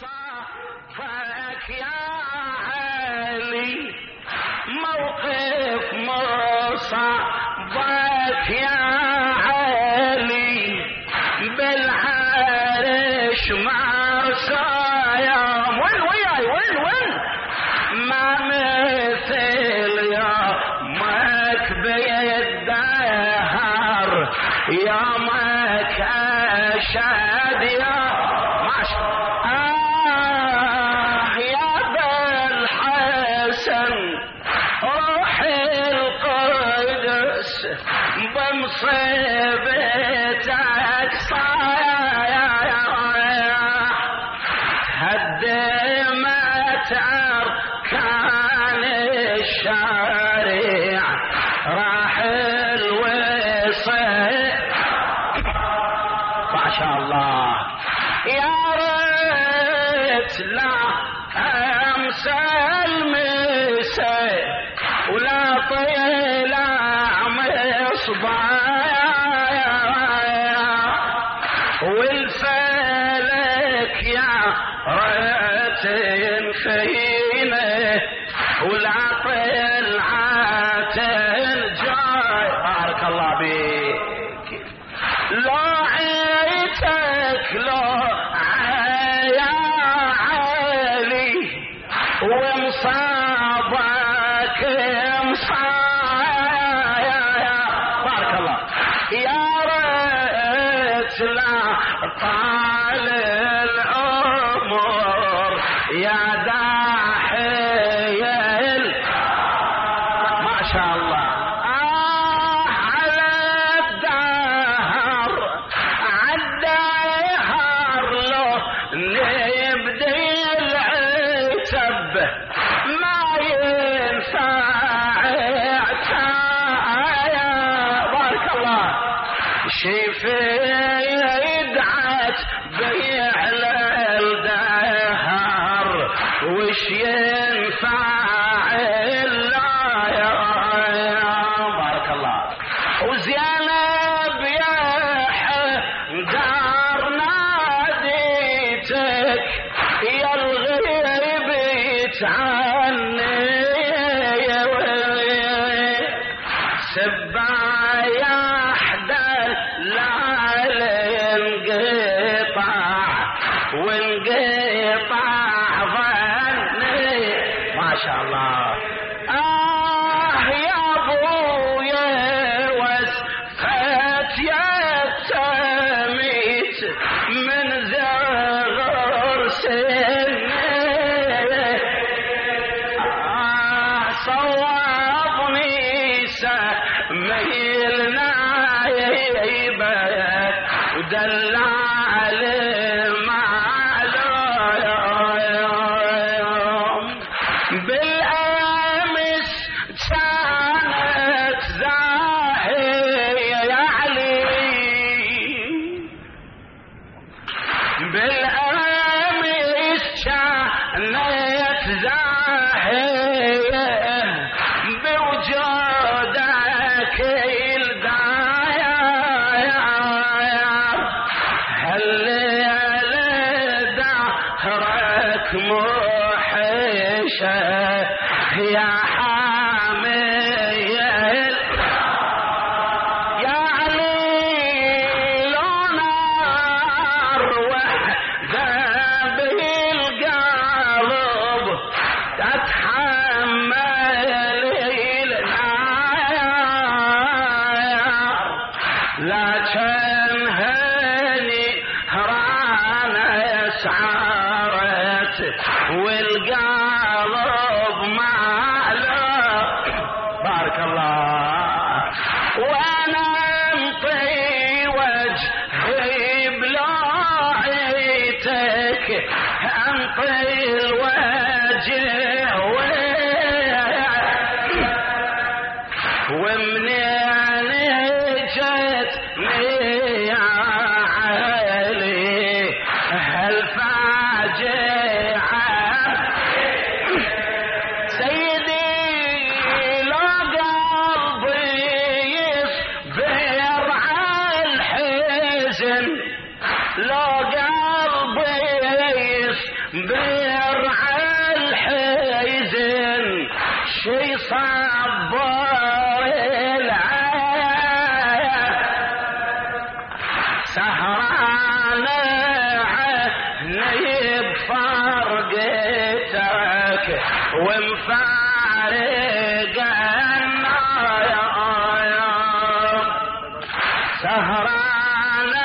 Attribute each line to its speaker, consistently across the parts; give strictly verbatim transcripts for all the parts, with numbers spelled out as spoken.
Speaker 1: صفك يا علي موقف مصابك يا علي بالعرش مرسايا وين وياي وين وين ما مثل يومك بالدهر يومك أشهد يا ماشي آه يا بالحسن روح القدس بمصيبتك صايا هدمت أركان الشريعة راح الوصي ما شاء الله يا ريت لا امسى المسا ولا طلع مصبايا والفلك يا ريت ينفينه ولا طلعت الجاي بارك الله بيك لو عيتك لو يا علي ومصابك مصايا بارك الله يا ريت لا طال العمر يا داحي ما شاء الله ما ينفع عتايا بارك الله شيفي يدعت بيعلى الدهر وش ينفع الا يا بارك الله وزينب يا حدار ناديتك يا الغيب عني يا ويلي سبا يا حدر لا انقطع وانقطع ظني ما شاء الله آه يا ابويا وسفت يا تميت من زغر سني صوابني سميلنا يبك ودلال معلوم بالامس كانت زاهية يا علي بالامس كانت زاهية بوجودك الداير هالليلة دهرك موحشة يا حامي يا علي لو نار وحدة بالقلب تتحمل لكن هني هرانا سعرت والقلب معلق بارك الله وانا انطي وجهي بلاعيتك انطي الوجه ومنين جتني يا علي هالفاجعة سيدي لو قلبي يصبر على الحزن لو قلبي برع الحزن شي صبر العين سهرانة عيني بفرقتك ومفارق النايا سهرانة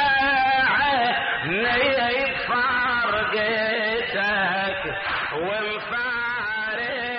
Speaker 1: عيني بفرقتك ومفارق